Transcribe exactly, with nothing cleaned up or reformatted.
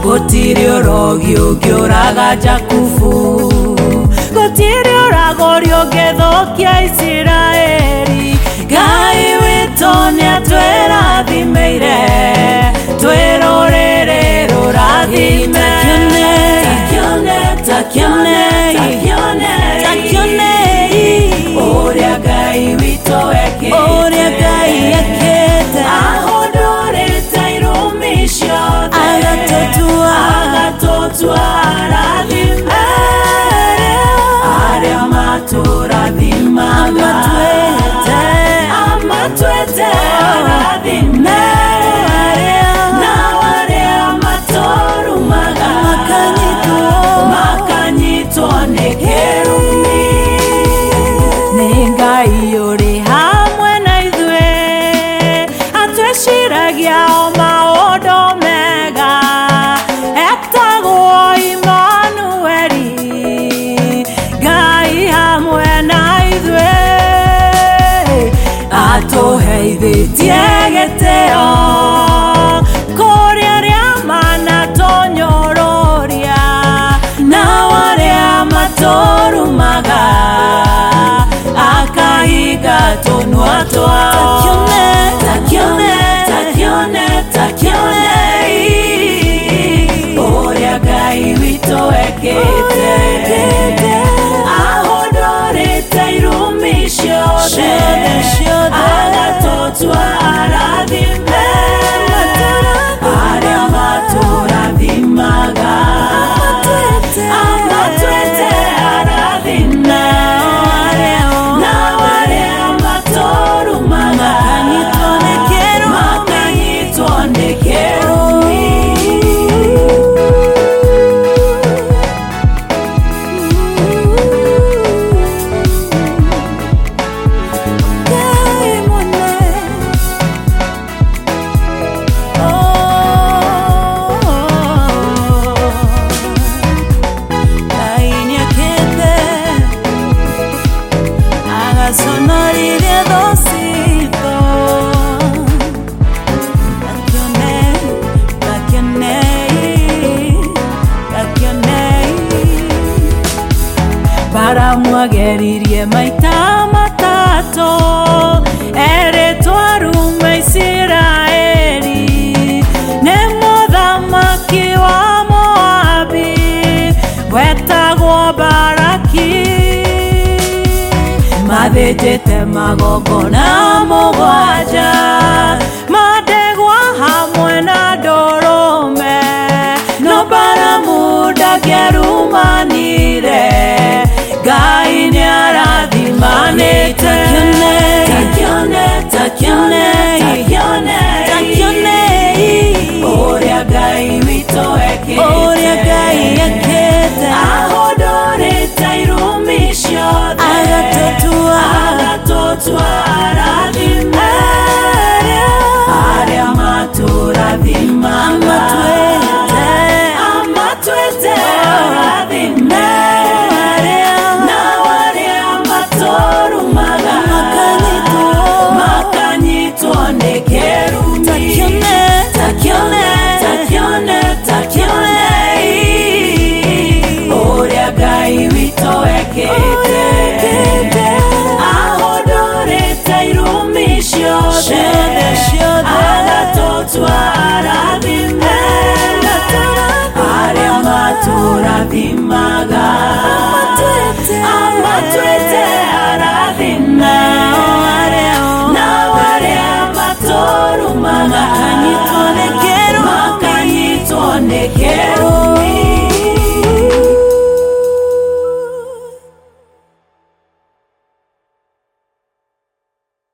gutiri urogi ungiuraga Jakubu, gutiri uragori ungithukia Isiraeli. Ngai witũ nĩatwĩrathimeire, twĩrũrĩrĩ rũrathime. Takione, takione, takione, takione ũrĩa Ngai witũ ekĩte, ũrĩa Ngai ekĩte. Ahũndũrĩte irumi ciothe, agatũtua, agatũtua arathime. Arĩa matũrathimaga, amatwĩte arathime. Na arĩa matũrumaga, makanyitwo nĩ kĩrumi. Nĩ Ngai ũrĩ hamwe na ithuĩ, atwĩciragia o maũndũ mega. Etagwo Imanueli, Ngai hamwe na ithuĩ. Atũheithĩtie gĩtĩo kũrĩ arĩa manatũnyũrũria, nao arĩa matũrumaga akahinga tũnua twao. Takione, takione, takione ũrĩa Ngai witũ ekĩte. Ahũndũrĩte irumi ciothe, agatũtua arathime. Arĩa matũrathimaga, amatwĩte arathime. Na arĩa matũrumaga, makanyitwo nĩ kĩrumi. Sonorile dosito, takione, takione, takione. Baramwageririe maita matatũ, erĩtwo arume Isiraeli. Nĩ mũthamaki wa Moabi, wetagwo Baraki. Mathĩnjĩte magongona mũgwanja, mandegwa hamwe na ndũrũme. No Balamu ndangĩarumanire, Ngai nĩarathimanĩte. Takione, takione, takione, takione ũrĩa Ngai witũ ekĩte, ũrĩa Ngai ekĩte. Ahũndũrĩte irumi ciothe, agatũtua, agatũtua